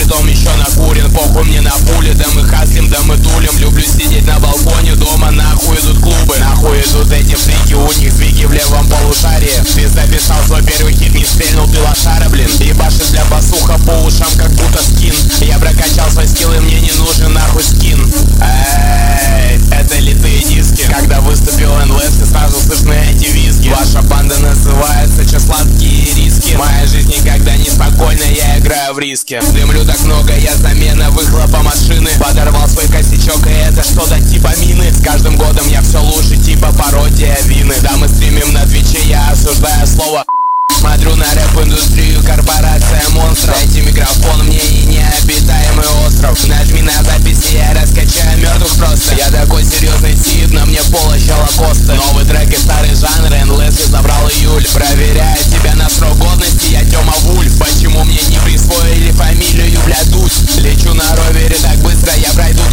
притом еще накурен. Похуй мне на пули, да мы хаслим, да мы тулим. Люблю сидеть на балконе дома, нахуй идут клубы. Нахуй идут эти фрики, у них фиги в левом полушарии. Ты записал свой первый хит, не стрельнул ты лошара, блин. Ебашит для басуха по ушам, как будто скин. Я прокачал свои скиллы, мне не нужен нахуй скин. Эй, это литые диски. Когда выступил НЛС, и сразу слышны эти визги. Ваша банда называется «Чё сладкие риски». Моя жизнь никогда не спокойна, я играю в риски. Дымлю так много, я замена выхлопа машины. Подорвал свой косячок, и это что-то типа мины. С каждым годом я все лучше, типа пародия вины. Да, мы стримим на Твиче, я осуждаю слово. Смотрю на рэп-индустрию, корпорация монстров. Дайте микрофон мне и необитаемый остров. Нажми на записи, я раскачаю мертвых просто. Я такой серьезный тип, на мне полощ Холокоста. Новый трек и старый жанр, НЛС и забрал июль. Проверяю тебя на срок годности, я Тёма Вульф. Почему мне не присвоили фамилию, бля, Дудь? Лечу на ровере так быстро, я пройду